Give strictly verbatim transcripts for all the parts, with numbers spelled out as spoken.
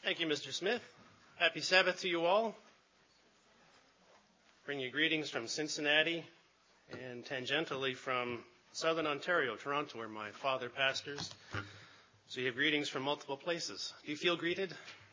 Thank you, Mister Smith. Happy Sabbath to you all. Bring you greetings from Cincinnati and tangentially from Southern Ontario, Toronto, where my father pastors. So you have greetings from multiple places. Do you feel greeted?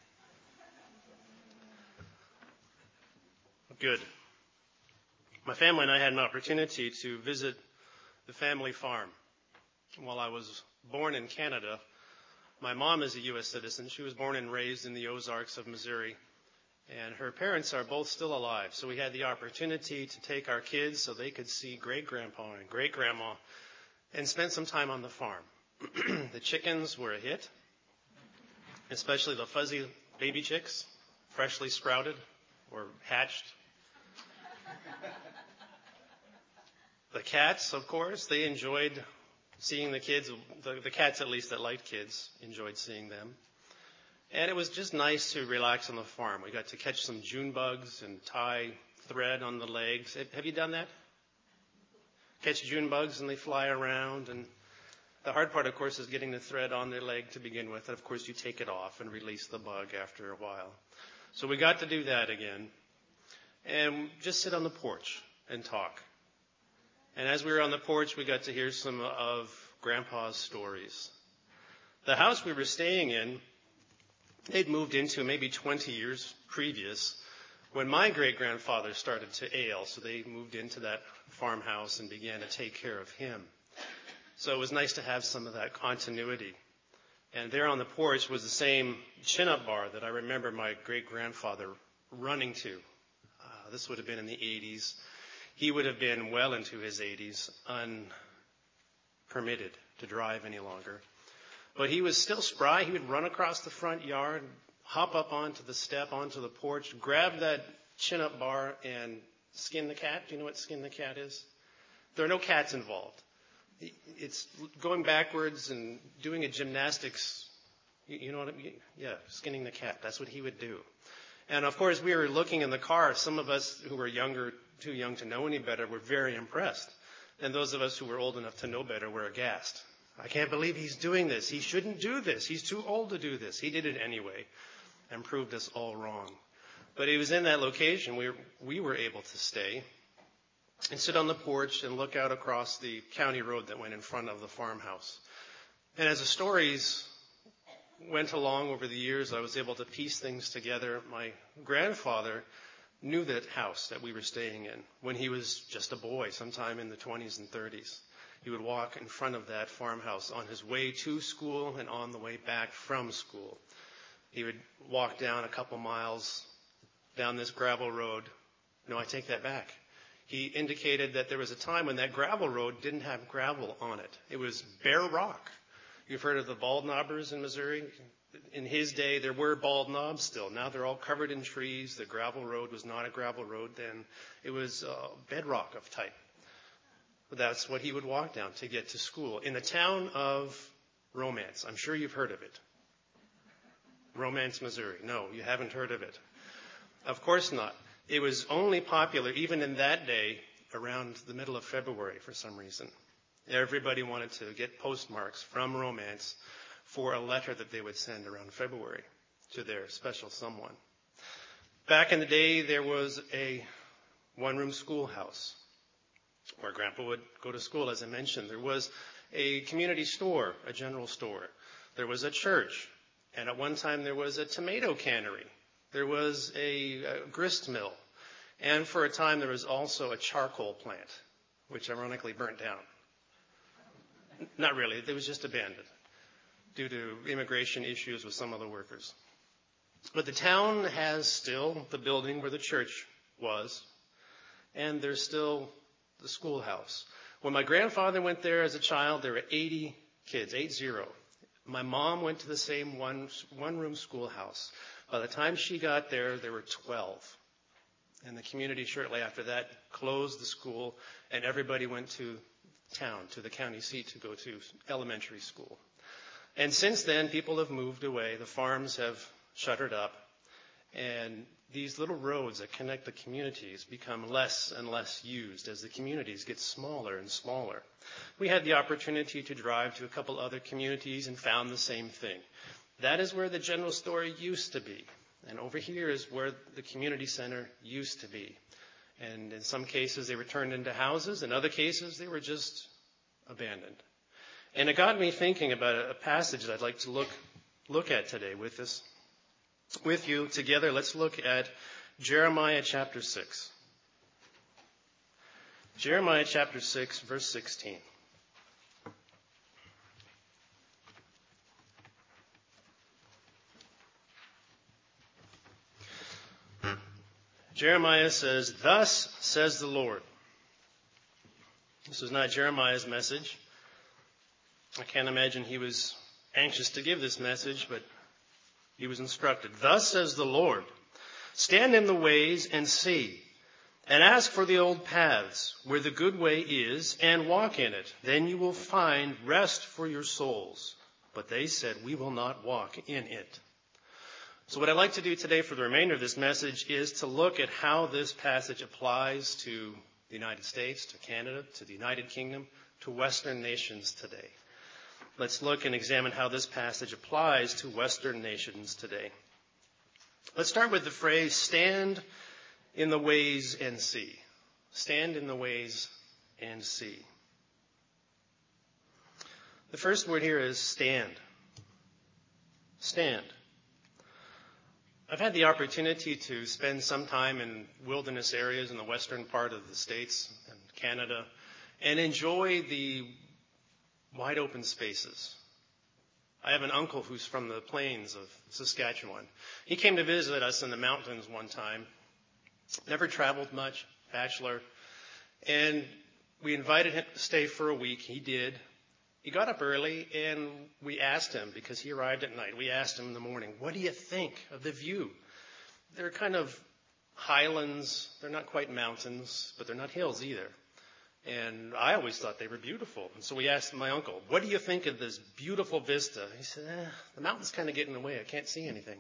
Good. My family and I had an opportunity to visit the family farm. While I was born in Canada, my mom is a U S citizen. She was born and raised in the Ozarks of Missouri, and her parents are both still alive. So we had the opportunity to take our kids so they could see great-grandpa and great-grandma and spend some time on the farm. The chickens were a hit, especially the fuzzy baby chicks, freshly sprouted or hatched. The cats, of course, they enjoyed seeing the kids, the, the cats at least that liked kids, enjoyed seeing them. And it was just nice to relax on the farm. We got to catch some June bugs and tie thread on the legs. Have you done that? Catch June bugs and they fly around. And the hard part, of course, is getting the thread on their leg to begin with. And, of course, you take it off and release the bug after a while. So we got to do that again and just sit on the porch and talk. And as we were on the porch, we got to hear some of Grandpa's stories. The house we were staying in, they'd moved into maybe twenty years previous when my great-grandfather started to ail. So they moved into that farmhouse and began to take care of him. So it was nice to have some of that continuity. And there on the porch was the same chin-up bar that I remember my great-grandfather running to. Uh, this would have been in the eighties. He would have been well into his eighties, unpermitted to drive any longer. But he was still spry. He would run across the front yard, hop up onto the step, onto the porch, grab that chin-up bar and skin the cat. Do you know what skin the cat is? There are no cats involved. It's going backwards and doing a gymnastics, you know what I mean? Yeah, skinning the cat. That's what he would do. And, of course, we were looking in the car. Some of us who were younger, too young to know any better, were very impressed. And those of us who were old enough to know better were aghast. I can't believe he's doing this. He shouldn't do this. He's too old to do this. He did it anyway and proved us all wrong. But it was in that location where we were able to stay and sit on the porch and look out across the county road that went in front of the farmhouse. And as the stories went along over the years, I was able to piece things together. My grandfather knew that house that we were staying in when he was just a boy, sometime in the twenties and thirties. He would walk in front of that farmhouse on his way to school and on the way back from school. He would walk down a couple miles down this gravel road. No, I take that back. He indicated that there was a time when that gravel road didn't have gravel on it. It was bare rock. You've heard of the bald knobbers in Missouri? In his day, there were bald knobs still. Now they're all covered in trees. The gravel road was not a gravel road then. It was uh, bedrock of type. But that's what he would walk down to get to school. In the town of Romance. I'm sure you've heard of it. Romance, Missouri. No, you haven't heard of it. Of course not. It was only popular, even in that day, around the middle of February for some reason. Everybody wanted to get postmarks from Romance for a letter that they would send around February to their special someone. Back in the day, there was a one-room schoolhouse where Grandpa would go to school, as I mentioned. There was a community store, a general store. There was a church. And at one time, there was a tomato cannery. There was a, a grist mill. And for a time, there was also a charcoal plant, which ironically burnt down. Not really. It was just abandoned due to immigration issues with some of the workers. But the town has still the building where the church was, and there's still the schoolhouse. When my grandfather went there as a child, there were eighty kids, eight zero. My mom went to the same one, one-room schoolhouse. By the time she got there, there were twelve. And the community shortly after that closed the school, and everybody went to town, to the county seat, to go to elementary school. And since then, people have moved away. The farms have shuttered up. And these little roads that connect the communities become less and less used as the communities get smaller and smaller. We had the opportunity to drive to a couple other communities and found the same thing. That is where the general store used to be. And over here is where the community center used to be. And in some cases, they were turned into houses. In other cases, they were just abandoned. And it got me thinking about a passage that I'd like to look look at today with us, with you together. Let's look at Jeremiah chapter six. Jeremiah chapter six, verse sixteen. Jeremiah says, "Thus says the Lord." This was not Jeremiah's message. I can't imagine he was anxious to give this message, but he was instructed. "Thus says the Lord, stand in the ways and see, and ask for the old paths where the good way is, and walk in it. Then you will find rest for your souls." But they said, "We will not walk in it." So what I'd like to do today for the remainder of this message is to look at how this passage applies to the United States, to Canada, to the United Kingdom, to Western nations today. Let's look and examine how this passage applies to Western nations today. Let's start with the phrase, stand in the ways and see. Stand in the ways and see. The first word here is stand. Stand. I've had the opportunity to spend some time in wilderness areas in the western part of the States and Canada and enjoy the wide open spaces. I have an uncle who's from the plains of Saskatchewan. He came to visit us in the mountains one time. Never traveled much, bachelor. And we invited him to stay for a week. He did. He got up early, and we asked him, because he arrived at night, we asked him in the morning, "What do you think of the view?" They're kind of highlands. They're not quite mountains, but they're not hills either. And I always thought they were beautiful. And so we asked my uncle, "What do you think of this beautiful vista?" He said, eh, "The mountains kind of get in the way. I can't see anything."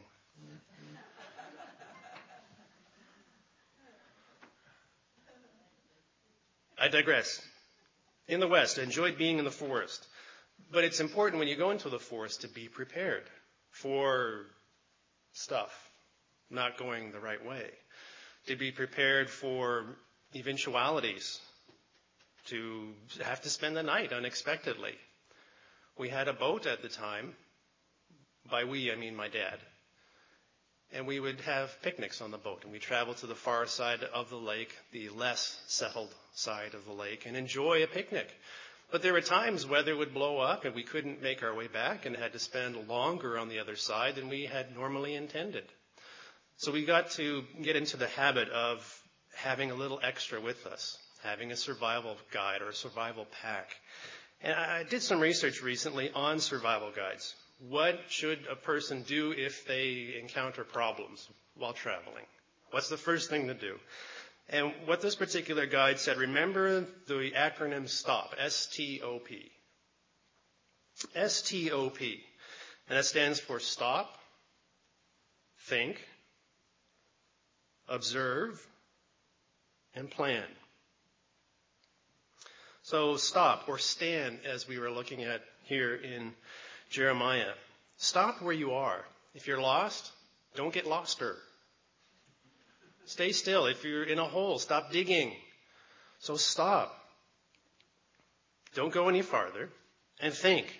I digress. In the West, I enjoyed being in the forest. But it's important when you go into the forest to be prepared for stuff not going the right way. To be prepared for eventualities. To have to spend the night unexpectedly. We had a boat at the time. By we, I mean my dad. And we would have picnics on the boat. And we traveled to the far side of the lake, the less settled side of the lake, and enjoy a picnic. But there were times weather would blow up and we couldn't make our way back and had to spend longer on the other side than we had normally intended. So we got to get into the habit of having a little extra with us, having a survival guide or a survival pack. And I did some research recently on survival guides. What should a person do if they encounter problems while traveling? What's the first thing to do? And what this particular guide said, remember the acronym STOP, S T O P. S T O P. And that stands for stop, think, observe, and plan. So stop or stand, as we were looking at here in Jeremiah. Stop where you are. If you're lost, don't get loster. Stay still. If you're in a hole, stop digging. So stop. Don't go any farther. And think.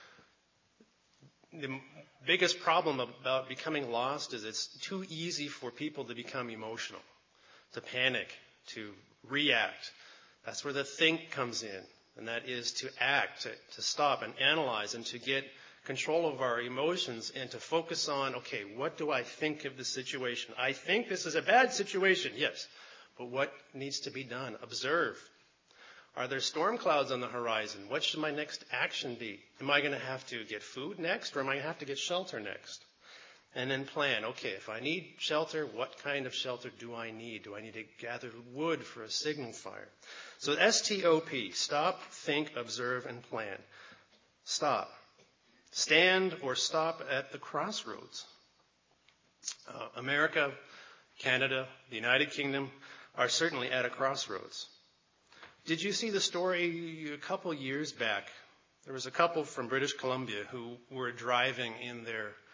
The biggest problem about becoming lost is it's too easy for people to become emotional, to panic, to react. That's where the think comes in. And that is to act, to, to stop and analyze and to get control of our emotions and to focus on, okay, what do I think of the situation? I think this is a bad situation, yes. But what needs to be done? Observe. Are there storm clouds on the horizon? What should my next action be? Am I going to have to get food next or am I going to have to get shelter next? And then plan, okay, if I need shelter, what kind of shelter do I need? Do I need to gather wood for a signal fire? So S T O P, stop, think, observe, and plan. Stop. Stand or stop at the crossroads. Uh, America, Canada, the United Kingdom are certainly at a crossroads. Did you see the story a couple years back? There was a couple from British Columbia who were driving in their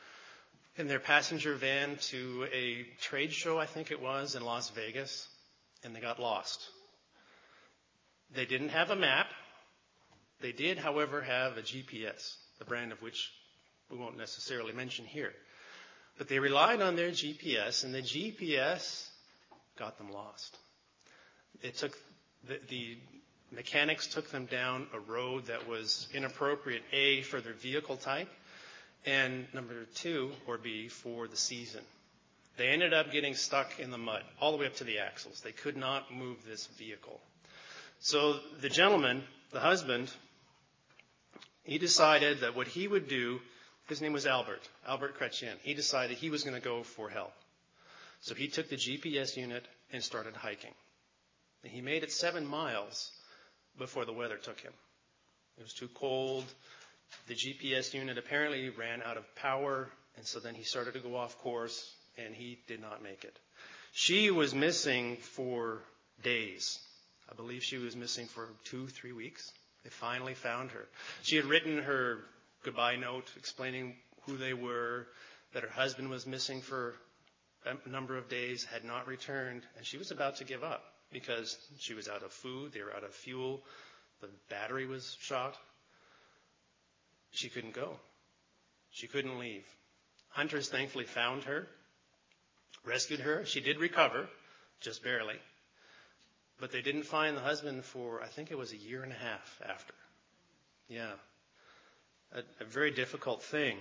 in their passenger van to a trade show, I think it was, in Las Vegas, and they got lost. They didn't have a map. They did, however, have a G P S, the brand of which we won't necessarily mention here. But they relied on their G P S, and the G P S got them lost. It took the, the mechanics took them down a road that was inappropriate, A, for their vehicle type, and number two, or B, for the season. They ended up getting stuck in the mud, all the way up to the axles. They could not move this vehicle. So the gentleman, the husband, he decided that what he would do, his name was Albert, Albert Chrétien. He decided he was going to go for help. So he took the G P S unit and started hiking. And he made it seven miles before the weather took him. It was too cold. The G P S unit apparently ran out of power, and so then he started to go off course, and he did not make it. She was missing for days. I believe she was missing for two, three weeks. They finally found her. She had written her goodbye note explaining who they were, that her husband was missing for a number of days, had not returned, and she was about to give up because she was out of food, they were out of fuel, the battery was shot. She couldn't go. She couldn't leave. Hunters thankfully found her, rescued her. She did recover, just barely. But they didn't find the husband for, I think it was a year and a half after. Yeah. A, a very difficult thing.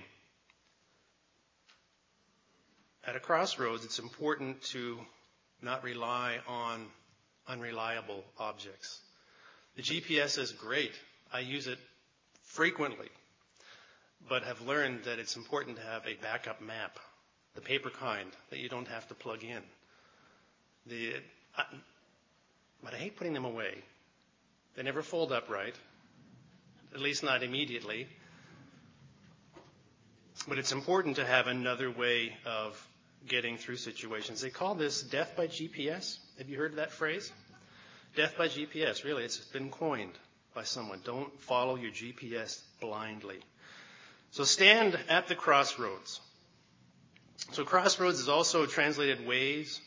At a crossroads, it's important to not rely on unreliable objects. The G P S is great. I use it frequently, but have learned that it's important to have a backup map, the paper kind that you don't have to plug in. The, I, but I hate putting them away. They never fold up right, at least not immediately. But it's important to have another way of getting through situations. They call this death by G P S. Have you heard that phrase? Death by G P S, really, it's been coined by someone. Don't follow your G P S blindly. So stand at the crossroads. So crossroads is also translated ways.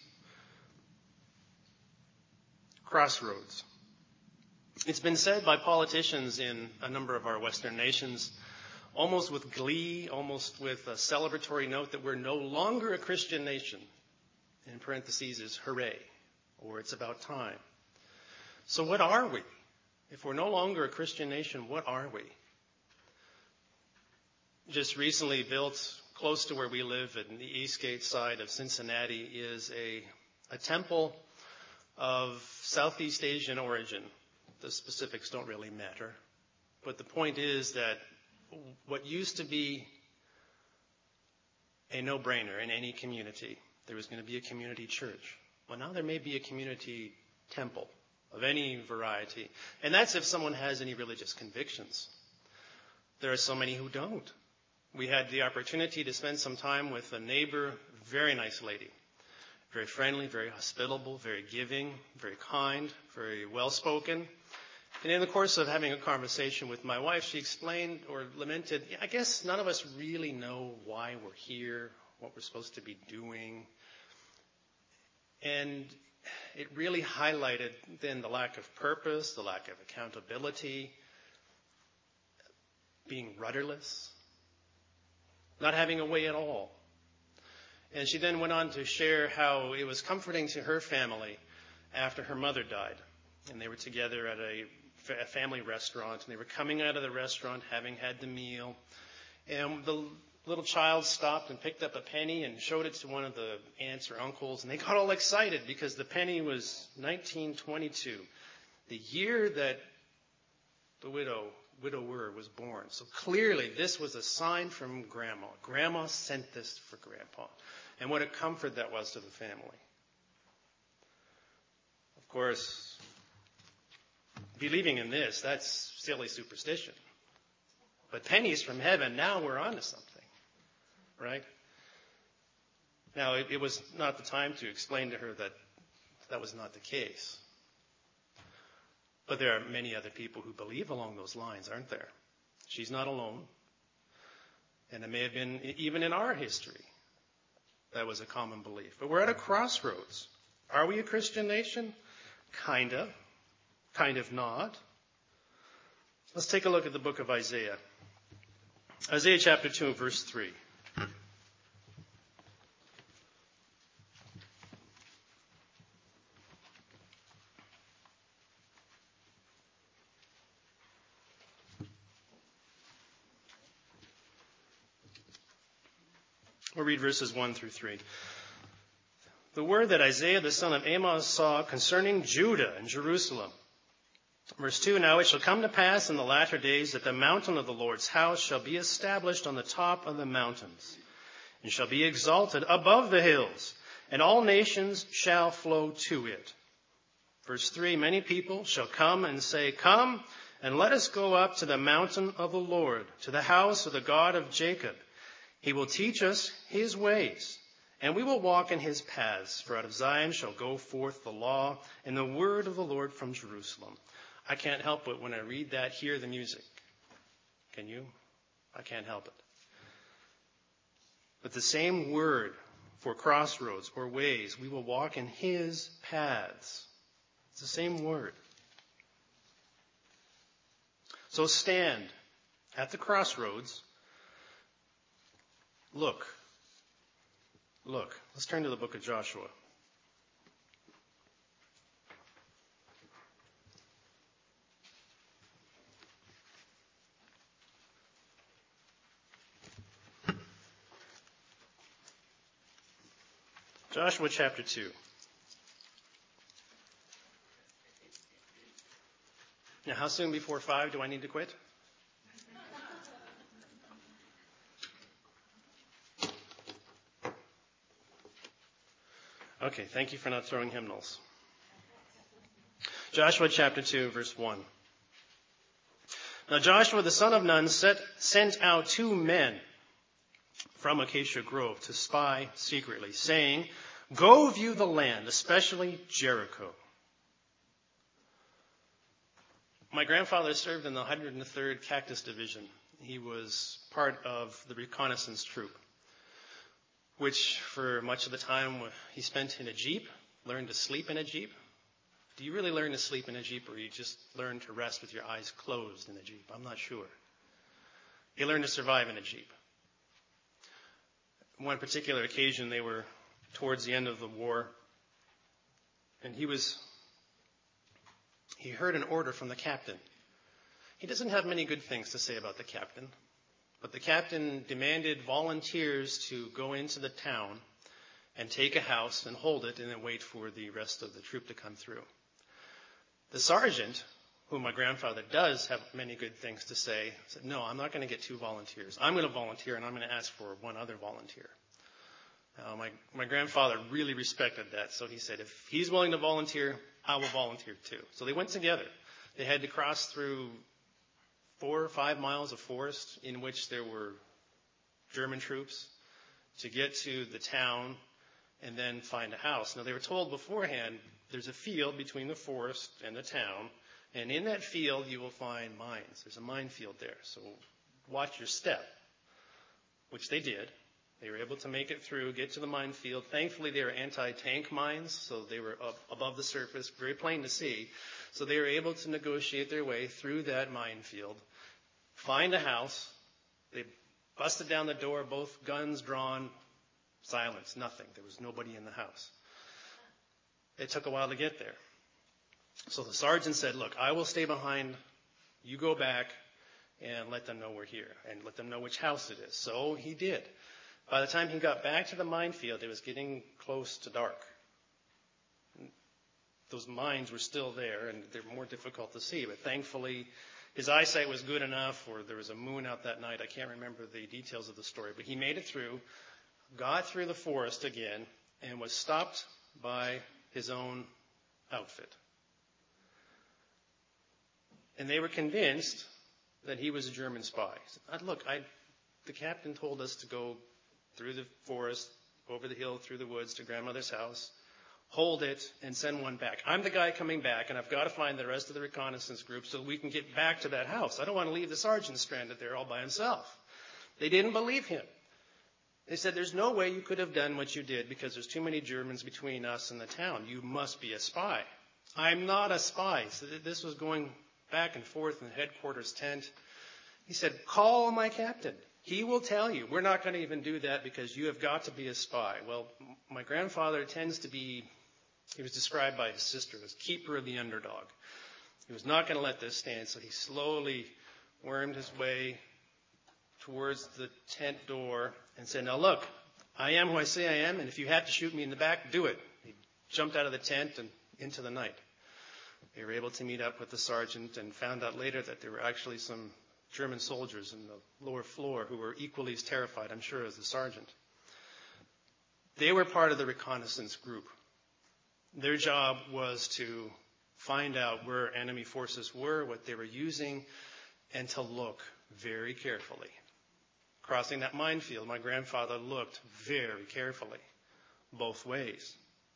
Crossroads. It's been said by politicians in a number of our Western nations, almost with glee, almost with a celebratory note, that we're no longer a Christian nation. In parentheses is hooray, or it's about time. So what are we? If we're no longer a Christian nation, what are we? Just recently built close to where we live in the Eastgate side of Cincinnati is a, a temple of Southeast Asian origin. The specifics don't really matter. But the point is that what used to be a no-brainer in any community, there was going to be a community church. Well, now there may be a community temple of any variety. And that's if someone has any religious convictions. There are so many who don't. We had the opportunity to spend some time with a neighbor, very nice lady. Very friendly, very hospitable, very giving, very kind, very well-spoken. And in the course of having a conversation with my wife, she explained or lamented, I guess none of us really know why we're here, what we're supposed to be doing. And it really highlighted then the lack of purpose, the lack of accountability, being rudderless, not having a way at all. And she then went on to share how it was comforting to her family after her mother died. And they were together at a, a family restaurant, and they were coming out of the restaurant having had the meal. And the little child stopped and picked up a penny and showed it to one of the aunts or uncles. And they got all excited because the penny was nineteen twenty-two, the year that the widow widower was born. So clearly this was a sign from Grandma. Grandma sent this for Grandpa. And what a comfort that was to the family. Of course, believing in this, that's silly superstition. But pennies from heaven, now we're on to something, right? Now, it, it was not the time to explain to her that that was not the case. But there are many other people who believe along those lines, aren't there? She's not alone. And it may have been even in our history. that was a common belief. But we're at a crossroads. Are we a Christian nation? Kind of. Kind of not. Let's take a look at the book of Isaiah. Isaiah chapter two, verse three. We'll read verses one through three. The word that Isaiah the son of Amos saw concerning Judah and Jerusalem. Verse two, now it shall come to pass in the latter days that the mountain of the Lord's house shall be established on the top of the mountains, and shall be exalted above the hills, and all nations shall flow to it. Verse three, many people shall come and say, come, and let us go up to the mountain of the Lord, to the house of the God of Jacob. He will teach us his ways, and we will walk in his paths. For out of Zion shall go forth the law and the word of the Lord from Jerusalem. I can't help but when I read that, hear the music. Can you? I can't help it. But the same word for crossroads or ways, we will walk in his paths. It's the same word. So stand at the crossroads. Look. Look. Let's turn to the book of Joshua. Joshua chapter two. Now, how soon before five do I need to quit? Okay, thank you for not throwing hymnals. Joshua chapter two, verse one. Now Joshua the son of Nun set, sent out two men from Acacia Grove to spy secretly, saying, go view the land, especially Jericho. My grandfather served in the one hundred third Cactus Division. He was part of the reconnaissance troop, which for much of the time he spent in a Jeep, learned to sleep in a Jeep. Do you really learn to sleep in a Jeep, or you just learn to rest with your eyes closed in a Jeep? I'm not sure. He learned to survive in a Jeep. One particular occasion, they were towards the end of the war, and he was, he heard an order from the captain. He doesn't have many good things to say about the captain, but the captain demanded volunteers to go into the town and take a house and hold it and then wait for the rest of the troop to come through. The sergeant, whom my grandfather does have many good things to say, said, no, I'm not going to get two volunteers. I'm going to volunteer, and I'm going to ask for one other volunteer. Now, my, my grandfather really respected that, so he said, if he's willing to volunteer, I will volunteer too. So they went together. They had to cross through four or five miles of forest in which there were German troops to get to the town and then find a house. Now, they were told beforehand, there's a field between the forest and the town, and in that field you will find mines. There's a minefield there, so watch your step, which they did. They were able to make it through, get to the minefield. Thankfully, they were anti-tank mines, so they were up above the surface, very plain to see. So they were able to negotiate their way through that minefield, find a house. They busted down the door, both guns drawn, silence, nothing. There was nobody in the house. It took a while to get there. So the sergeant said, look, I will stay behind. You go back and let them know we're here and let them know which house it is. So he did. By the time he got back to the minefield, it was getting close to dark. Those mines were still there, and they're more difficult to see. But thankfully, his eyesight was good enough, or there was a moon out that night. I can't remember the details of the story. But he made it through, got through the forest again, and was stopped by his own outfit. And they were convinced that he was a German spy. He said, look, I, the captain told us to go through the forest, over the hill, through the woods to grandmother's house, hold it, and send one back. I'm the guy coming back, and I've got to find the rest of the reconnaissance group so we can get back to that house. I don't want to leave the sergeant stranded there all by himself. They didn't believe him. They said, there's no way you could have done what you did because there's too many Germans between us and the town. You must be a spy. I'm not a spy. So this was going back and forth in the headquarters tent. He said, call my captain. He will tell you. We're not going to even do that because you have got to be a spy. Well, my grandfather tends to be, he was described by his sister as keeper of the underdog. He was not going to let this stand, so he slowly wormed his way towards the tent door and said, now look, I am who I say I am, and if you have to shoot me in the back, do it. He jumped out of the tent and into the night. They were able to meet up with the sergeant and found out later that there were actually some German soldiers in the lower floor who were equally as terrified, I'm sure, as the sergeant. They were part of the reconnaissance group. Their job was to find out where enemy forces were, what they were using, and to look very carefully. Crossing that minefield, my grandfather looked very carefully, both ways.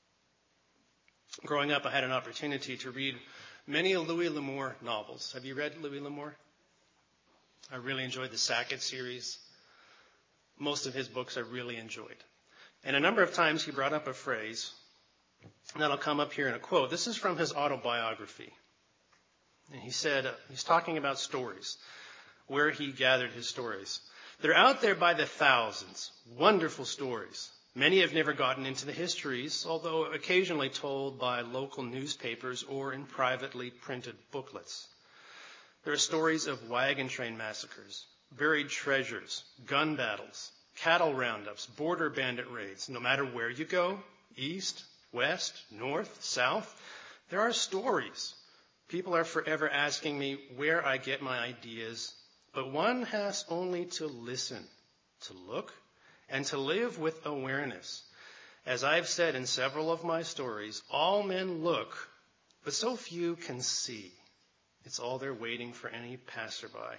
Growing up, I had an opportunity to read many of Louis L'Amour novels. Have you read Louis L'Amour? I really enjoyed the Sackett series. Most of his books I really enjoyed. And a number of times he brought up a phrase that'll come up here in a quote. This is from his autobiography. And he said, uh, he's talking about stories, where he gathered his stories. They're out there by the thousands, wonderful stories. Many have never gotten into the histories, although occasionally told by local newspapers or in privately printed booklets. There are stories of wagon train massacres, buried treasures, gun battles, cattle roundups, border bandit raids. No matter where you go, east, west, north, south, there are stories. People are forever asking me where I get my ideas, but one has only to listen, to look, and to live with awareness. As I've said in several of my stories, all men look, but so few can see. It's all they're waiting for any passerby.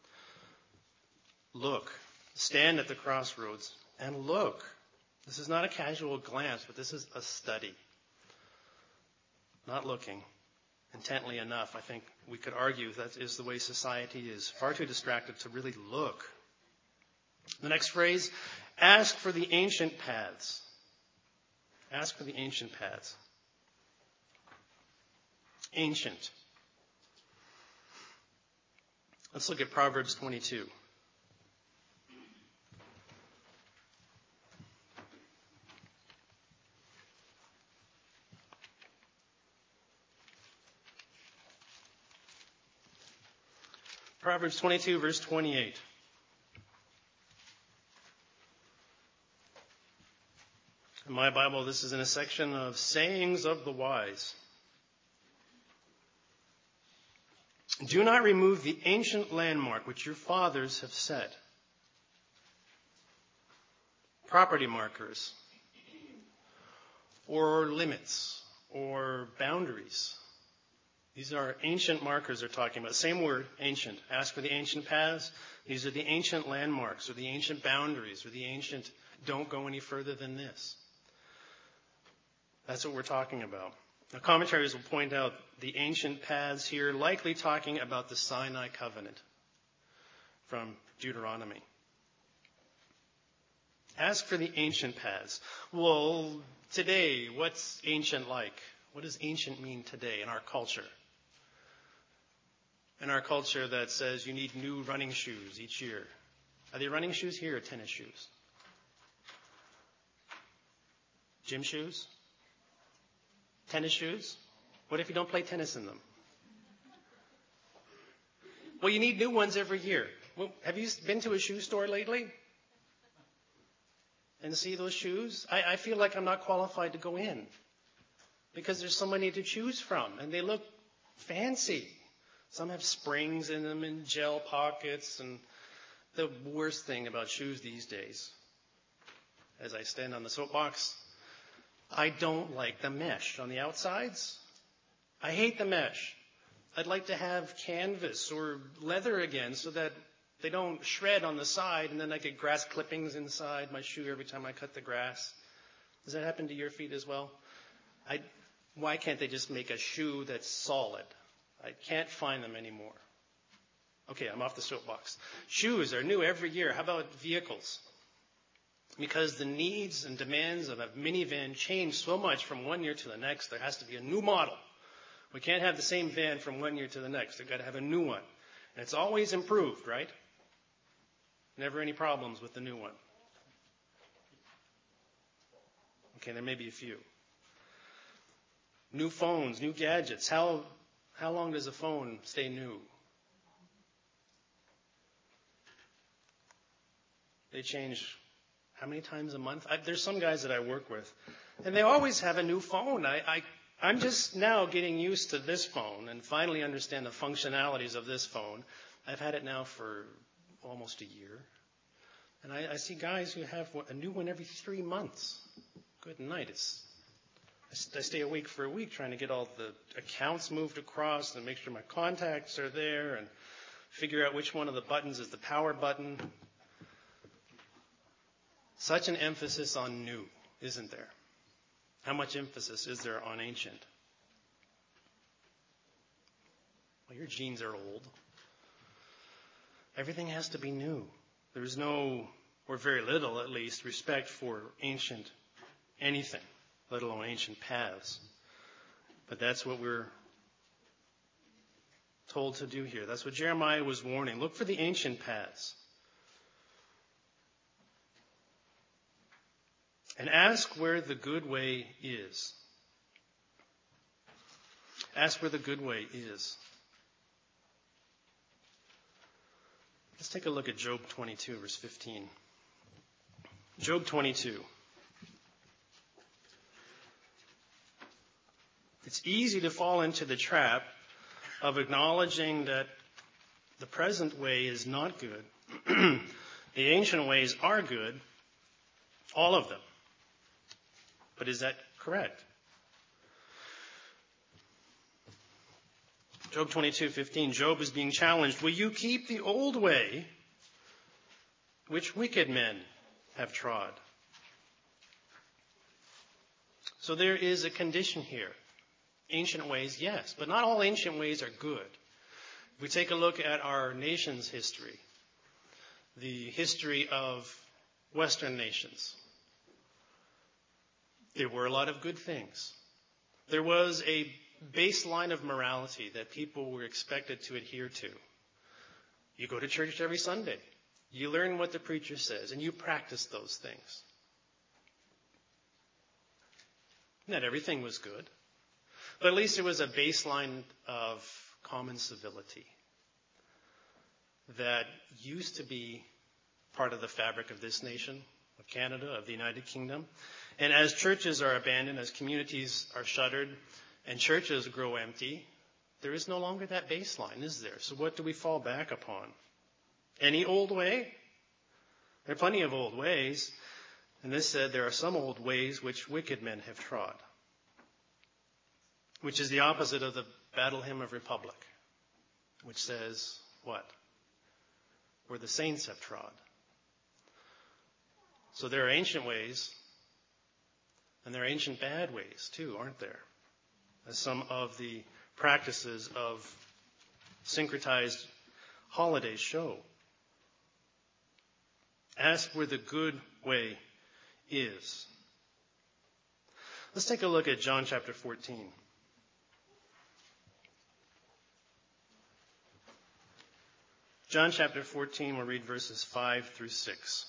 Look, stand at the crossroads and look. This is not a casual glance, but this is a study. Not looking intently enough. I think we could argue that is the way society is. Far too distracted to really look. The next phrase, ask for the ancient paths. Ask for the ancient paths. Ancient. Let's look at Proverbs twenty-two. Proverbs twenty-two, verse twenty-eight. In my Bible, this is in a section of sayings of the wise. Do not remove the ancient landmark which your fathers have set. Property markers, or limits, or boundaries. These are ancient markers they're talking about. Same word, ancient. Ask for the ancient paths. These are the ancient landmarks, or the ancient boundaries, or the ancient don't go any further than this. That's what we're talking about. Now, commentaries will point out the ancient paths here, likely talking about the Sinai covenant from Deuteronomy. Ask for the ancient paths. Well, today, what's ancient like? What does ancient mean today in our culture? In our culture that says you need new running shoes each year. Are they running shoes here or tennis shoes? Gym shoes? Tennis shoes? What if you don't play tennis in them? Well, you need new ones every year. Well, have you been to a shoe store lately? And see those shoes? I, I feel like I'm not qualified to go in because there's so many to choose from, and they look fancy. Some have springs in them and gel pockets, and the worst thing about shoes these days, as I stand on the soapbox, I don't like the mesh on the outsides. I hate the mesh. I'd like to have canvas or leather again so that they don't shred on the side, and then I get grass clippings inside my shoe every time I cut the grass. Does that happen to your feet as well? I, why can't they just make a shoe that's solid? I can't find them anymore. Okay, I'm off the soapbox. Shoes are new every year. How about vehicles? because the needs and demands of a minivan change so much from one year to the next. There has to be a new model. We can't have the same van from one year to the next. We've got to have a new one. And it's always improved, right? Never any problems with the new one. Okay, there may be a few. New phones, new gadgets. How, how long does a phone stay new? They change how many times a month? I, there's some guys that I work with, and they always have a new phone. I, I, I'm just now getting used to this phone and finally understand the functionalities of this phone. I've had it now for almost a year. And I, I see guys who have a new one every three months. Good night. It's, I stay awake for a week trying to get all the accounts moved across and make sure my contacts are there and figure out which one of the buttons is the power button. Such an emphasis on new, isn't there? How much emphasis is there on ancient? Well, your genes are old. Everything has to be new. There's no, or very little at least, respect for ancient anything, let alone ancient paths. But that's what we're told to do here. That's what Jeremiah was warning. Look for the ancient paths. And ask where the good way is. Ask where the good way is. Let's take a look at Job twenty-two, verse fifteen. Job twenty-two. It's easy to fall into the trap of acknowledging that the present way is not good. The ancient ways are good, all of them. But is that correct? Job twenty-two fifteen, Job is being challenged. Will you keep the old way which wicked men have trod? So there is a condition here. Ancient ways, yes, but not all ancient ways are good. If we take a look at our nation's history, the history of Western nations, there were a lot of good things. There was a baseline of morality that people were expected to adhere to. You go to church every Sunday. You learn what the preacher says, and you practice those things. Not everything was good, but at least there was a baseline of common civility that used to be part of the fabric of this nation, of Canada, of the United Kingdom. And as churches are abandoned, as communities are shuttered, and churches grow empty, there is no longer that baseline, is there? So what do we fall back upon? Any old way? There are plenty of old ways. And this said, there are some old ways which wicked men have trod, which is the opposite of the Battle Hymn of Republic, which says, what? Where the saints have trod. So there are ancient ways, and there are ancient bad ways too, aren't there? As some of the practices of syncretized holidays show. Ask where the good way is. Let's take a look at John chapter fourteen. John chapter fourteen, we'll read verses five through six.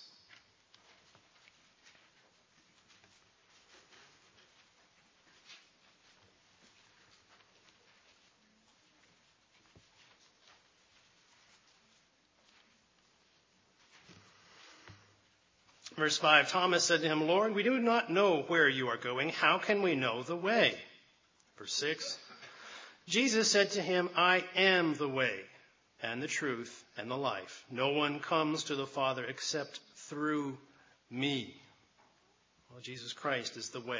Verse five, Thomas said to him, Lord, we do not know where you are going. How can we know the way? Verse six, Jesus said to him, I am the way and the truth and the life. No one comes to the Father except through me. Well, Jesus Christ is the way.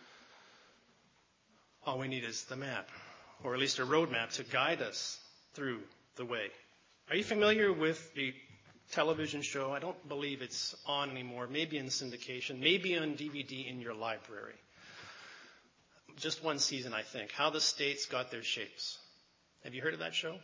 All we need is the map, or at least a roadmap to guide us through the way. Are you familiar with the television show? I don't believe it's on anymore. Maybe in syndication, maybe on D V D in your library. Just one season, I think. How the States Got Their Shapes. Have you heard of that show?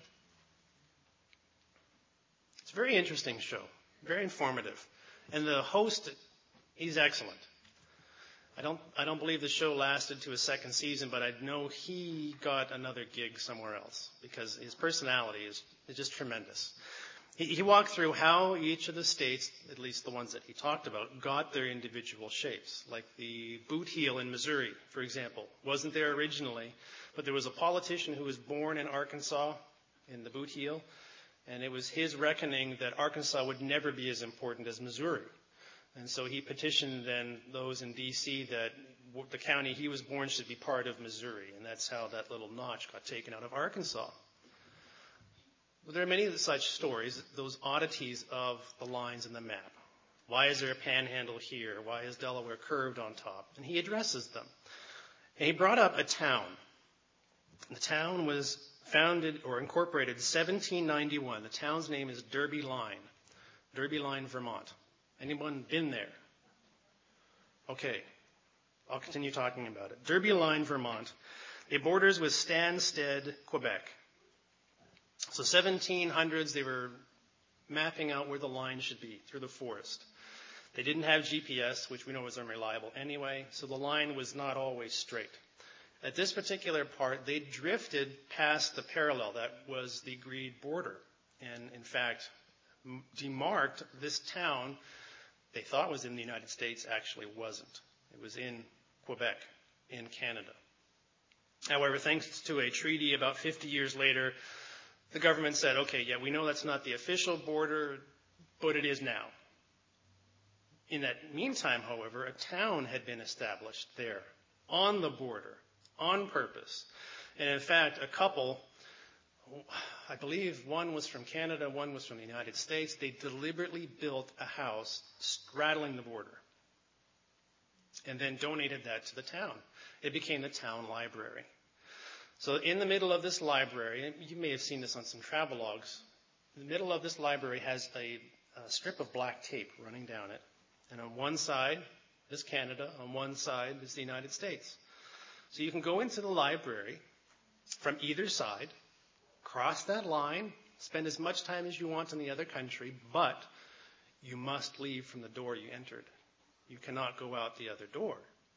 It's a very interesting show, very informative. And the host He's excellent. I don't I don't believe the show lasted to a second season, but I know he got another gig somewhere else because his personality is, is just tremendous. He, he walked through how each of the states, at least the ones that he talked about, got their individual shapes. Like the boot heel in Missouri, for example, wasn't there originally, but there was a politician who was born in Arkansas in the boot heel, and it was his reckoning that Arkansas would never be as important as Missouri. And so he petitioned then those in D C that the county he was born should be part of Missouri, and that's how that little notch got taken out of Arkansas. Well, there are many such stories, those oddities of the lines in the map. Why is there a panhandle here? Why is Delaware curved on top? And he addresses them. And he brought up a town. The town was founded or incorporated seventeen ninety-one. The town's name is Derby Line, Derby Line, Vermont. Anyone been there? Okay, I'll continue talking about it. Derby Line, Vermont. It borders with Stansted, Quebec. So seventeen hundreds, they were mapping out where the line should be through the forest. They didn't have G P S, which we know was unreliable anyway, so the line was not always straight. At this particular part, they drifted past the parallel. That was the agreed border. And in fact, demarked this town they thought was in the United States actually wasn't. It was in Quebec, in Canada. However, thanks to a treaty about fifty years later, the government said, okay, yeah, we know that's not the official border, but it is now. In that meantime, however, a town had been established there, on the border, on purpose. And in fact, a couple, I believe one was from Canada, one was from the United States, they deliberately built a house straddling the border and then donated that to the town. It became the town library. So in the middle of this library, you may have seen this on some travelogues, the middle of this library has a, a strip of black tape running down it. And on one side is Canada, on one side is the United States. So you can go into the library from either side, cross that line, spend as much time as you want in the other country, but you must leave from the door you entered. You cannot go out the other door.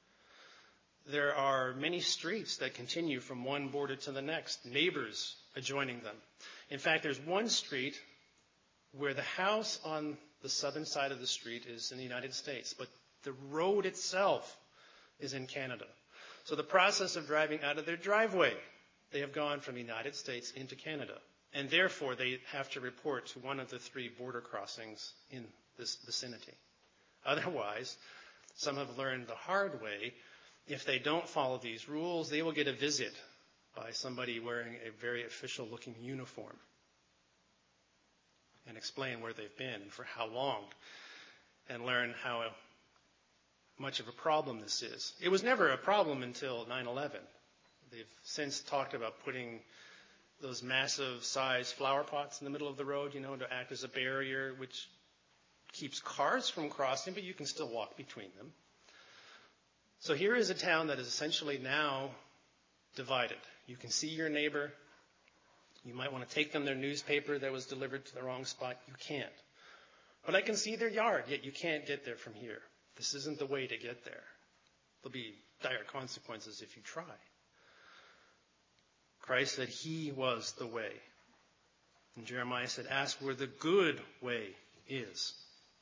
There are many streets that continue from one border to the next, neighbors adjoining them. In fact, there's one street where the house on the southern side of the street is in the United States, but the road itself is in Canada. So the process of driving out of their driveway, they have gone from the United States into Canada. And therefore, they have to report to one of the three border crossings in this vicinity. Otherwise, some have learned the hard way, if they don't follow these rules, they will get a visit by somebody wearing a very official-looking uniform and explain where they've been and for how long and learn how much of a problem this is. It was never a problem until nine eleven. They've since talked about putting those massive size flower pots in the middle of the road, you know, to act as a barrier, which keeps cars from crossing, but you can still walk between them. So here is a town that is essentially now divided. You can see your neighbor. You might want to take them their newspaper that was delivered to the wrong spot. You can't. But I can see their yard, yet you can't get there from here. This isn't the way to get there. There'll be dire consequences if you try. Christ said he was the way. And Jeremiah said, ask where the good way is.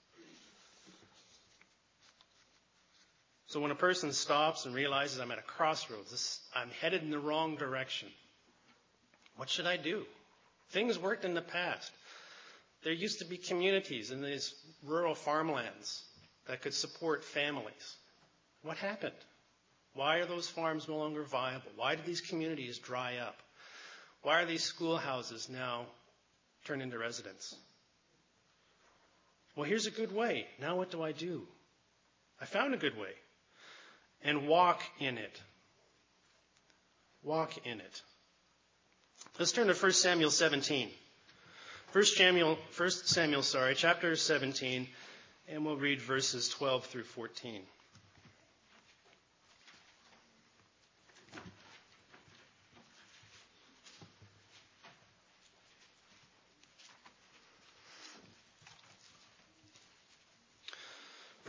So when a person stops and realizes I'm at a crossroads, this, I'm headed in the wrong direction, what should I do? Things worked in the past. There used to be communities in these rural farmlands that could support families. What happened? Why are those farms no longer viable? Why did these communities dry up? Why are these schoolhouses now turned into residents? Well, here's a good way. Now what do I do? I found a good way. And walk in it. Walk in it. Let's turn to First Samuel seventeen. First Samuel, First Samuel, sorry, chapter seventeen, and we'll read verses twelve through fourteen.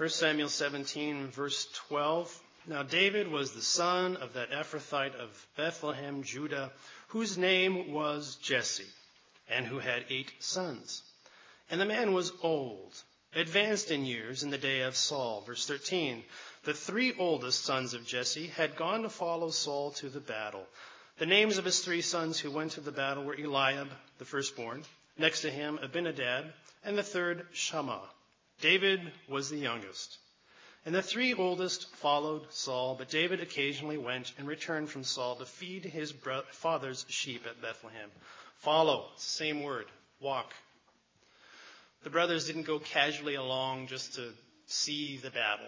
First Samuel seventeen, verse twelve. Now David was the son of that Ephrathite of Bethlehem, Judah, whose name was Jesse, and who had eight sons. And the man was old, advanced in years in the day of Saul. Verse thirteen. The three oldest sons of Jesse had gone to follow Saul to the battle. The names of his three sons who went to the battle were Eliab, the firstborn, next to him Abinadab, and the third Shammah. David was the youngest. And the three oldest followed Saul, but David occasionally went and returned from Saul to feed his bro- father's sheep at Bethlehem. Follow, same word, walk. The brothers didn't go casually along just to see the battle,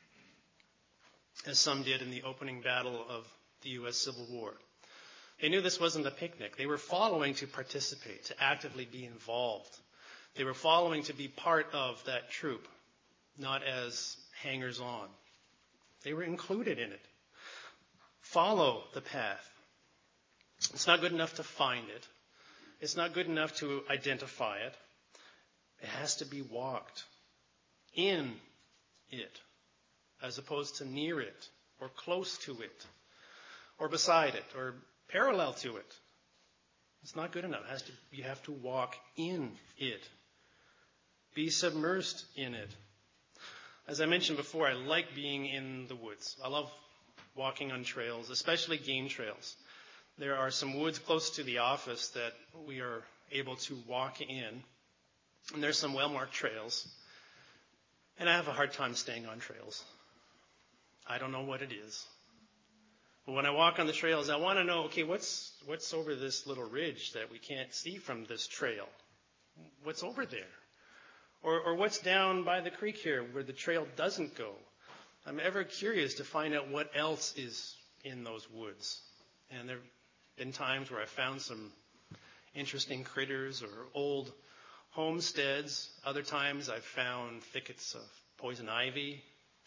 as some did in the opening battle of the U S Civil War. They knew this wasn't a picnic. They were following to participate, to actively be involved. They were following to be part of that troop, not as hangers-on. They were included in it. Follow the path. It's not good enough to find it. It's not good enough to identify it. It has to be walked in it, as opposed to near it, or close to it, or beside it, or parallel to it. It's not good enough. It has to, you have to walk in it. Be submersed in it. As I mentioned before, I like being in the woods. I love walking on trails, especially game trails. There are some woods close to the office that we are able to walk in, and there's some well-marked trails. And I have a hard time staying on trails. I don't know what it is. But when I walk on the trails, I want to know, okay, what's what's over this little ridge that we can't see from this trail? What's over there? Or, or what's down by the creek here where the trail doesn't go? I'm ever curious to find out what else is in those woods. And there have been times where I found some interesting critters or old homesteads. Other times I've found thickets of poison ivy.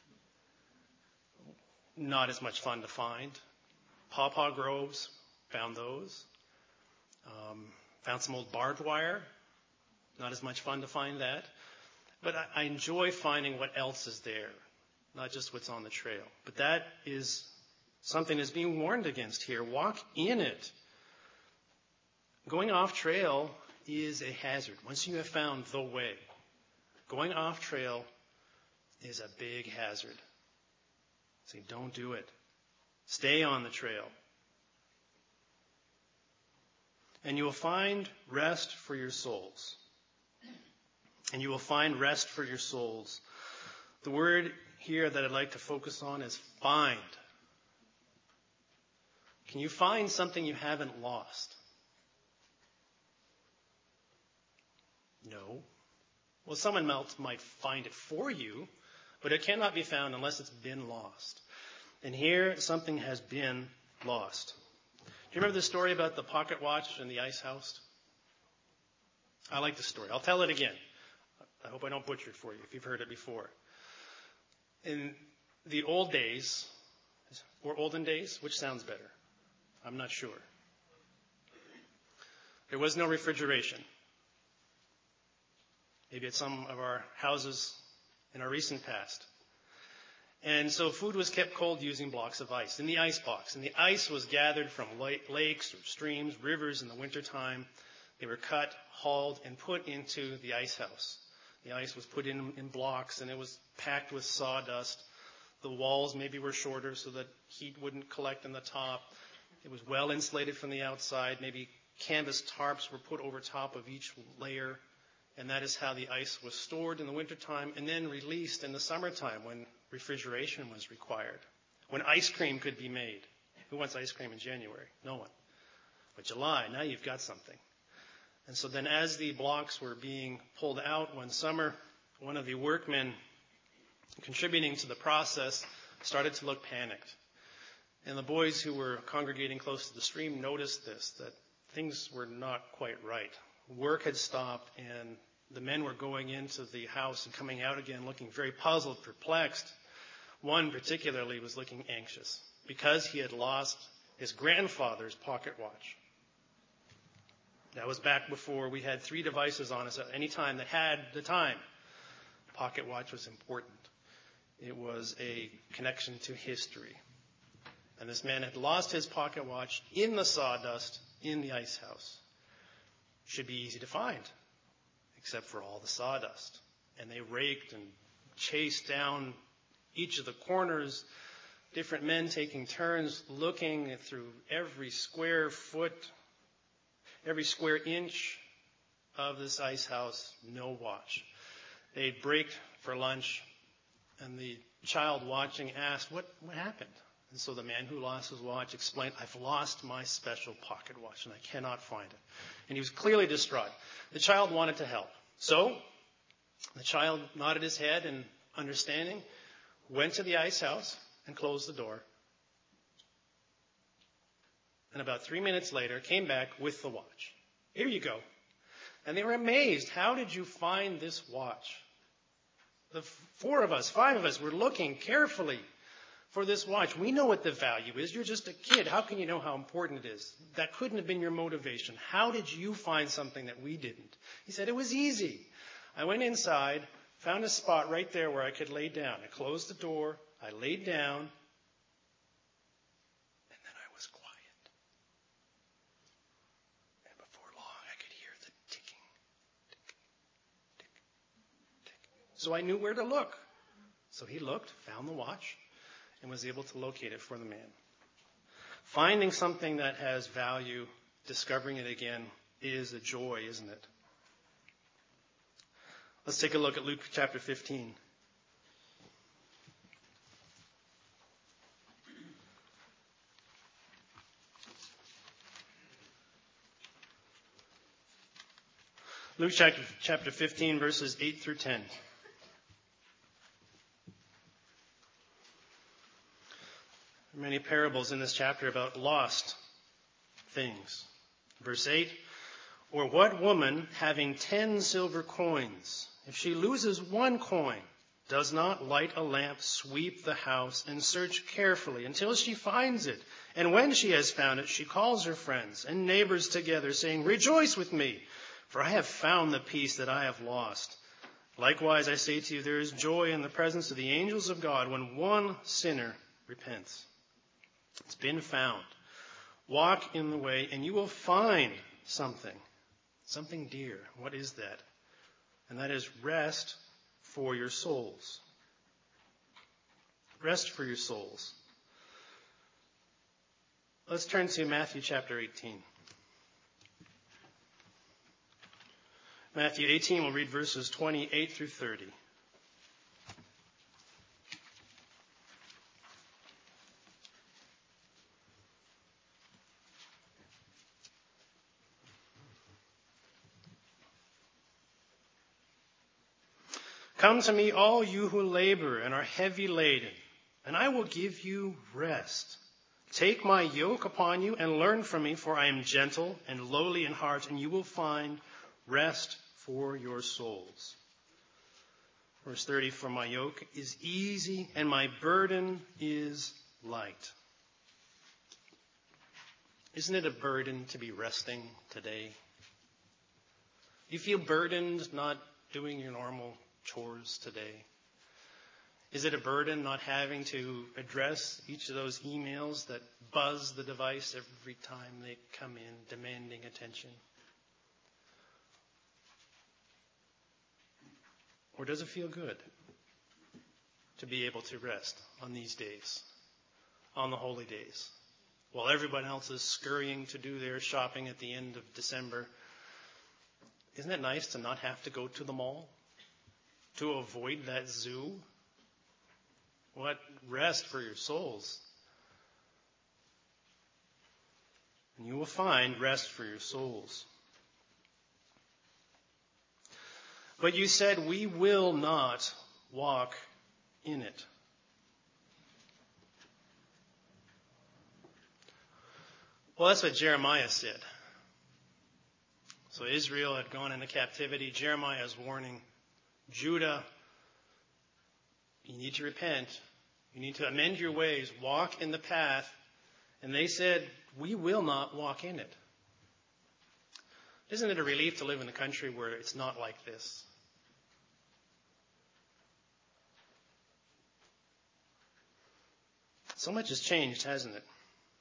Not as much fun to find. Pawpaw groves, found those. Um, found some old barbed wire. Not as much fun to find that. But I, I enjoy finding what else is there, not just what's on the trail. But that is something that's being warned against here. Walk in it. Going off trail is a hazard. Once you have found the way, going off trail is a big hazard. So don't do it. Stay on the trail. And you will find rest for your souls. And you will find rest for your souls. The word here that I'd like to focus on is find. Can you find something you haven't lost? No. Well, someone else might find it for you, but it cannot be found unless it's been lost. And here, something has been lost. Do you remember the story about the pocket watch in the ice house? I like the story. I'll tell it again. I hope I don't butcher it for you if you've heard it before. In the old days, or olden days, which sounds better? I'm not sure. There was no refrigeration. Maybe at some of our houses in our recent past. And so food was kept cold using blocks of ice in the ice box. And the ice was gathered from lakes or streams, rivers in the wintertime. They were cut, hauled, and put into the ice house. The ice was put in in blocks, and it was packed with sawdust. The walls maybe were shorter so that heat wouldn't collect on the top. It was well insulated from the outside. Maybe canvas tarps were put over top of each layer. And that is how the ice was stored in the wintertime and then released in the summertime when refrigeration was required, when ice cream could be made. Who wants ice cream in January? No one. But July, now you've got something. And so then as the blocks were being pulled out one summer, one of the workmen contributing to the process started to look panicked. And the boys who were congregating close to the stream noticed this, that things were not quite right. Work had stopped, and the men were going into the house and coming out again looking very puzzled, perplexed. One particularly was looking anxious because he had lost his grandfather's pocket watch. That was back before we had three devices on us at any time that had the time. Pocket watch was important. It was a connection to history. And this man had lost his pocket watch in the sawdust in the ice house. Should be easy to find, except for all the sawdust. And they raked and chased down each of the corners, different men taking turns looking through every square foot, every square inch of this ice house, no watch. They'd break for lunch, and the child watching asked, what, what happened? And so the man who lost his watch explained, I've lost my special pocket watch, and I cannot find it. And he was clearly distraught. The child wanted to help. So the child nodded his head in understanding, went to the ice house, and closed the door. And about three minutes later, came back with the watch. Here you go. And they were amazed. How did you find this watch? The four of us, five of us, were looking carefully for this watch. We know what the value is. You're just a kid. How can you know how important it is? That couldn't have been your motivation. How did you find something that we didn't? He said, it was easy. I went inside, found a spot right there where I could lay down. I closed the door. I laid down. And then I was quiet. And before long, I could hear the ticking, tick, tick, tick. So I knew where to look. So he looked, found the watch, and was able to locate it for the man. Finding something that has value, discovering it again, is a joy, isn't it? Let's take a look at Luke chapter fifteen. Luke chapter, chapter fifteen, verses eight through ten. There are many parables in this chapter about lost things. Verse eight, or what woman having ten silver coins, if she loses one coin, does not light a lamp, sweep the house, and search carefully until she finds it? And when she has found it, she calls her friends and neighbors together, saying, rejoice with me, for I have found the piece that I have lost. Likewise, I say to you, there is joy in the presence of the angels of God when one sinner repents. It's been found. Walk in the way, and you will find something, something dear. What is that? And that is rest for your souls. Rest for your souls. Let's turn to Matthew chapter eighteen. Matthew eighteen, we'll read verses twenty-eight through thirty. Come to me, all you who labor and are heavy laden, and I will give you rest. Take my yoke upon you and learn from me, for I am gentle and lowly in heart, and you will find rest for your souls. Verse thirty, for my yoke is easy and my burden is light. Isn't it a burden to be resting today? Do you feel burdened not doing your normal chores today? Is it a burden not having to address each of those emails that buzz the device every time they come in demanding attention? Or does it feel good to be able to rest on these days, on the holy days, while everyone else is scurrying to do their shopping at the end of December? Isn't it nice to not have to go to the mall? To avoid that zoo? What rest for your souls. And you will find rest for your souls. But you said, we will not walk in it. Well, that's what Jeremiah said. So Israel had gone into captivity. Jeremiah is warning Judah, you need to repent. You need to amend your ways. Walk in the path. And they said, we will not walk in it. Isn't it a relief to live in a country where it's not like this? So much has changed, hasn't it?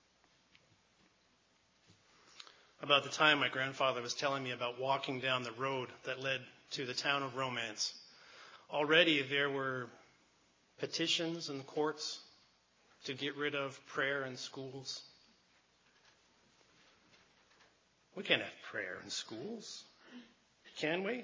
About the time my grandfather was telling me about walking down the road that led to the town of Romance, already there were petitions in the courts to get rid of prayer in schools. We can't have prayer in schools, can we?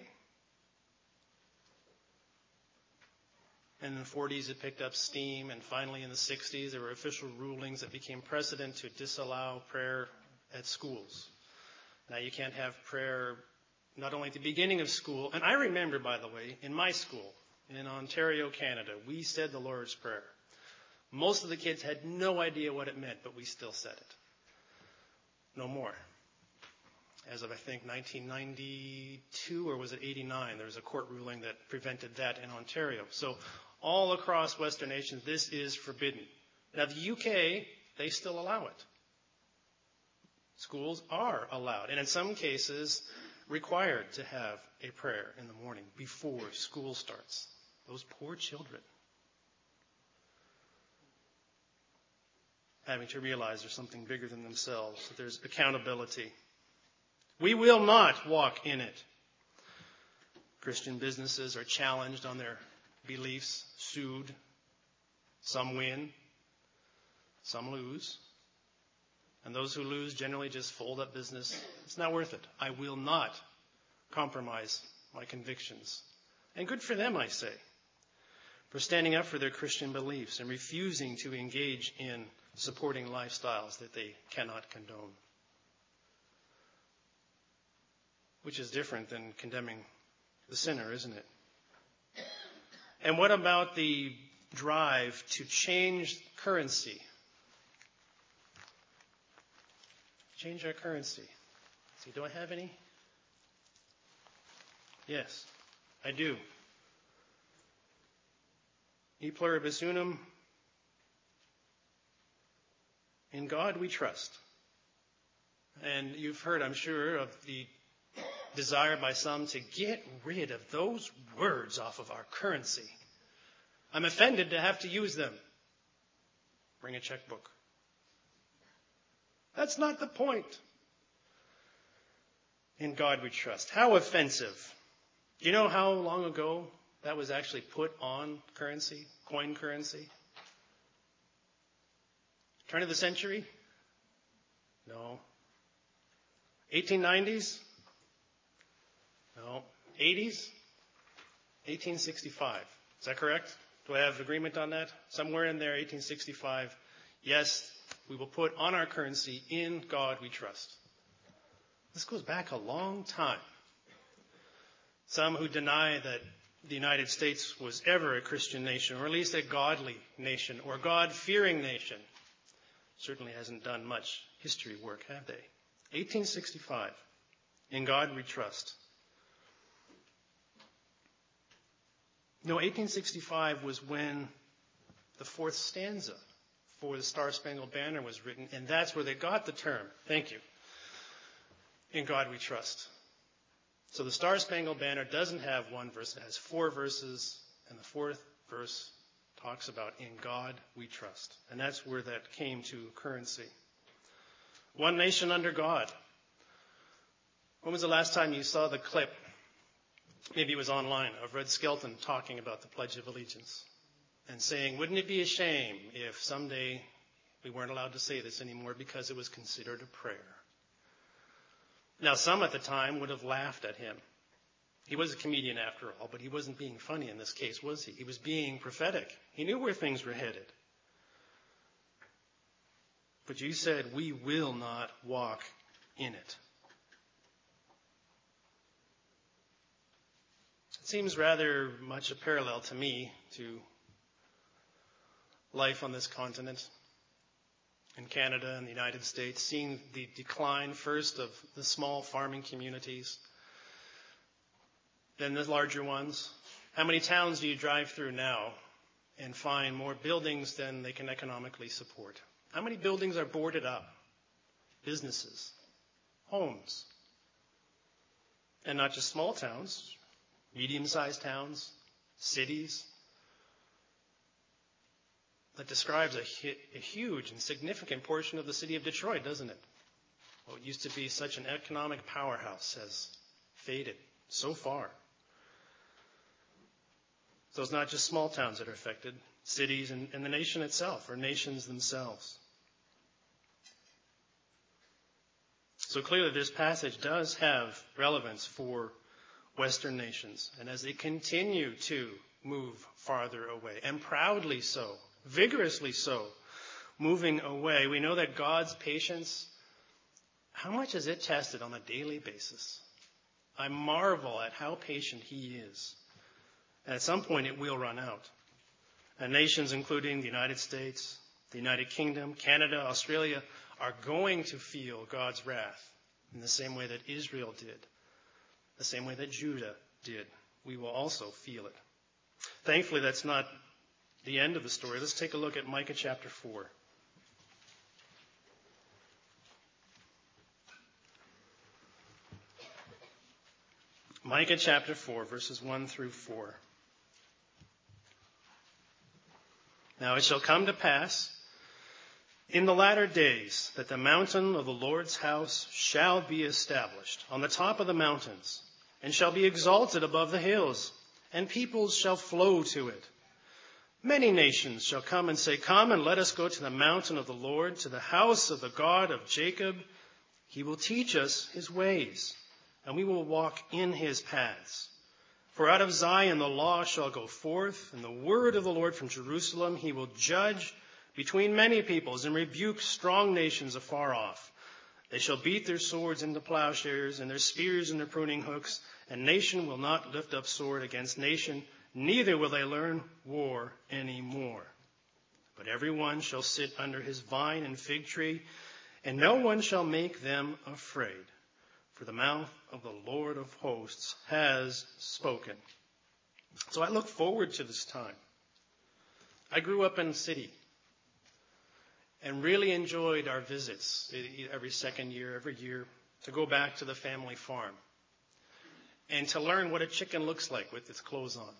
And in the forties, it picked up steam, and finally in the sixties, there were official rulings that became precedent to disallow prayer at schools. Now, you can't have prayer not only at the beginning of school, and I remember, by the way, in my school in Ontario, Canada, we said the Lord's Prayer. Most of the kids had no idea what it meant, but we still said it. No more. As of, I think, nineteen ninety-two, or was it eighty-nine, there was a court ruling that prevented that in Ontario. So all across Western nations, this is forbidden. Now, the U K, they still allow it. Schools are allowed, and in some cases, required to have a prayer in the morning before school starts. Those poor children. Having to realize there's something bigger than themselves, that there's accountability. We will not walk in it. Christian businesses are challenged on their beliefs, sued. Some win, some lose. And those who lose generally just fold up business. It's not worth it. I will not compromise my convictions. And good for them, I say, for standing up for their Christian beliefs and refusing to engage in supporting lifestyles that they cannot condone. Which is different than condemning the sinner, isn't it? And what about the drive to change currency? Change our currency. See, do I have any? Yes, I do. E pluribus unum. In God we trust. And you've heard, I'm sure, of the desire by some to get rid of those words off of our currency. I'm offended to have to use them. Bring a checkbook. That's not the point. In God we trust. How offensive. Do you know how long ago that was actually put on currency, coin currency? Turn of the century? No. eighteen nineties? No. eighties? eighteen sixty-five. Is that correct? Do I have agreement on that? Somewhere in there, eighteen sixty-five. Yes, we will put on our currency, in God we trust. This goes back a long time. Some who deny that the United States was ever a Christian nation, or at least a godly nation, or God-fearing nation, certainly hasn't done much history work, have they? eighteen sixty-five. In God we trust. No, eighteen sixty-five was when the fourth stanza for the Star-Spangled Banner was written, and that's where they got the term. Thank you. In God we trust. So the Star-Spangled Banner doesn't have one verse, it has four verses, and the fourth verse talks about in God we trust. And that's where that came to currency. One nation under God. When was the last time you saw the clip, maybe it was online, of Red Skelton talking about the Pledge of Allegiance and saying, wouldn't it be a shame if someday we weren't allowed to say this anymore because it was considered a prayer? Now, some at the time would have laughed at him. He was a comedian after all, but he wasn't being funny in this case, was he? He was being prophetic. He knew where things were headed. But you said, we will not walk in it. It seems rather much a parallel to me to life on this continent, in Canada and the United States, seeing the decline first of the small farming communities, then the larger ones. How many towns do you drive through now and find more buildings than they can economically support? How many buildings are boarded up? Businesses, homes. And not just small towns, medium-sized towns, cities. that describes a, a huge and significant portion of the city of Detroit, doesn't it? What used to be such an economic powerhouse has faded so far. So it's not just small towns that are affected, cities and, and the nation itself, or nations themselves. So clearly this passage does have relevance for Western nations. And as they continue to move farther away, and proudly so, vigorously so, moving away, we know that God's patience, how much is it tested on a daily basis? I marvel at how patient he is. And at some point it will run out. And nations including the United States, the United Kingdom, Canada, Australia are going to feel God's wrath in the same way that Israel did, the same way that Judah did. We will also feel it. Thankfully, that's not the end of the story. Let's take a look at Micah chapter four. Micah chapter four, verses one through four. Now it shall come to pass in the latter days that the mountain of the Lord's house shall be established on the top of the mountains, and shall be exalted above the hills, and peoples shall flow to it. Many nations shall come and say, Come and let us go to the mountain of the Lord, to the house of the God of Jacob. He will teach us his ways, and we will walk in his paths. For out of Zion the law shall go forth, and the word of the Lord from Jerusalem. He will judge between many peoples and rebuke strong nations afar off. They shall beat their swords into plowshares and their spears into pruning hooks, and nation will not lift up sword against nation, neither will they learn war any more. But every one shall sit under his vine and fig tree, and no one shall make them afraid. For the mouth of the Lord of hosts has spoken. So I look forward to this time. I grew up in the city and really enjoyed our visits every second year, every year, to go back to the family farm and to learn what a chicken looks like with its clothes on.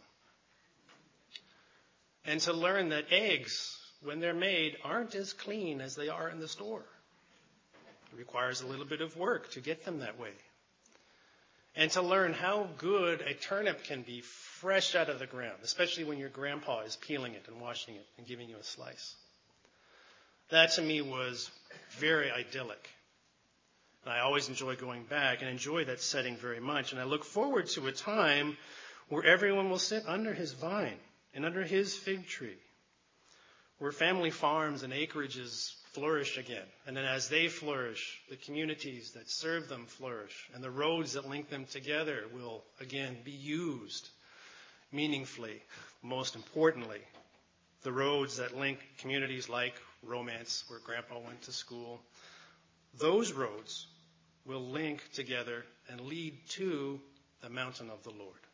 And to learn that eggs, when they're made, aren't as clean as they are in the store. It requires a little bit of work to get them that way. And to learn how good a turnip can be fresh out of the ground, especially when your grandpa is peeling it and washing it and giving you a slice. That to me was very idyllic. And I always enjoy going back and enjoy that setting very much. And I look forward to a time where everyone will sit under his vine and under his fig tree, where family farms and acreages flourish again. And then as they flourish, the communities that serve them flourish, and the roads that link them together will again be used meaningfully. Most importantly, the roads that link communities like Romance, where Grandpa went to school, those roads will link together and lead to the mountain of the Lord.